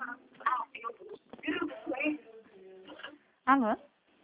Alô?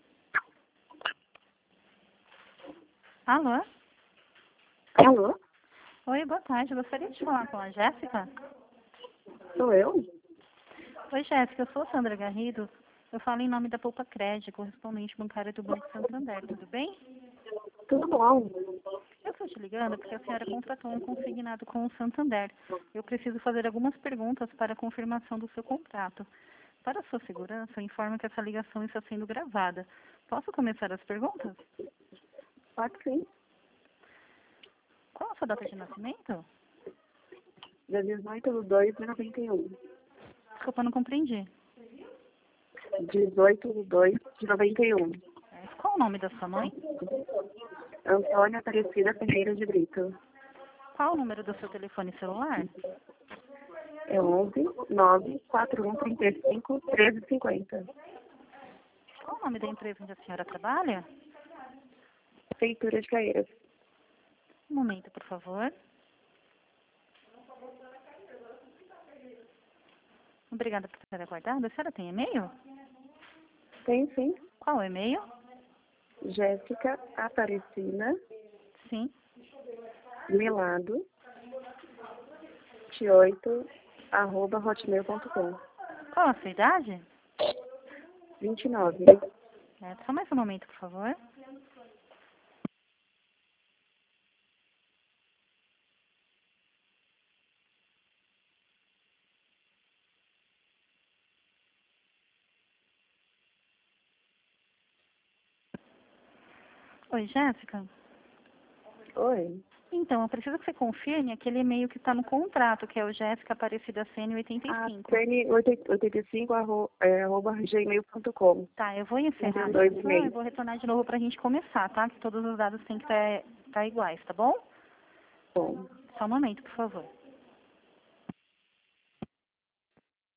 Alô? Alô? Oi, boa tarde. Gostaria de falar com a Jéssica? Sou eu? Oi, Jéssica. Eu sou Sandra Garrido. Eu falo em nome da Poupa Crédito, correspondente bancária do Banco Santander. Tudo bem? Tudo bom? Eu estou te ligando porque a senhora contratou um consignado com o Santander. Eu preciso fazer algumas perguntas para a confirmação do seu contrato. Para a sua segurança, eu informo que essa ligação está sendo gravada. Posso começar as perguntas? Pode sim. Qual a sua data de nascimento? Dia 18/2/91. Desculpa, não compreendi. 18/2/91. Qual o nome da sua mãe? Antônia Aparecida Ferreira de Brito. Qual o número do seu telefone celular? É 11-94135-1350. Qual o nome da empresa onde a senhora trabalha? Prefeitura de Caieiras. Um momento, por favor. Obrigada por ter aguardado. A senhora tem e-mail? Tem sim. Qual o e-mail? Jéssica Aparecida Sim. Melado 28@hotmail.com. Qual a sua idade? 29. Só mais um momento, por favor. Oi, Jéssica. Oi. Então, eu preciso que você confirme aquele e-mail que está no contrato, que é o Jéssica Aparecida Sene A 85. CN85 arroba gmail.com. Tá, eu vou encerrar a Tem dois ligação e e-mails. vou retornar de novo para a gente começar, tá? Que todos os dados têm que estar iguais, tá bom? Bom. Só um momento, por favor.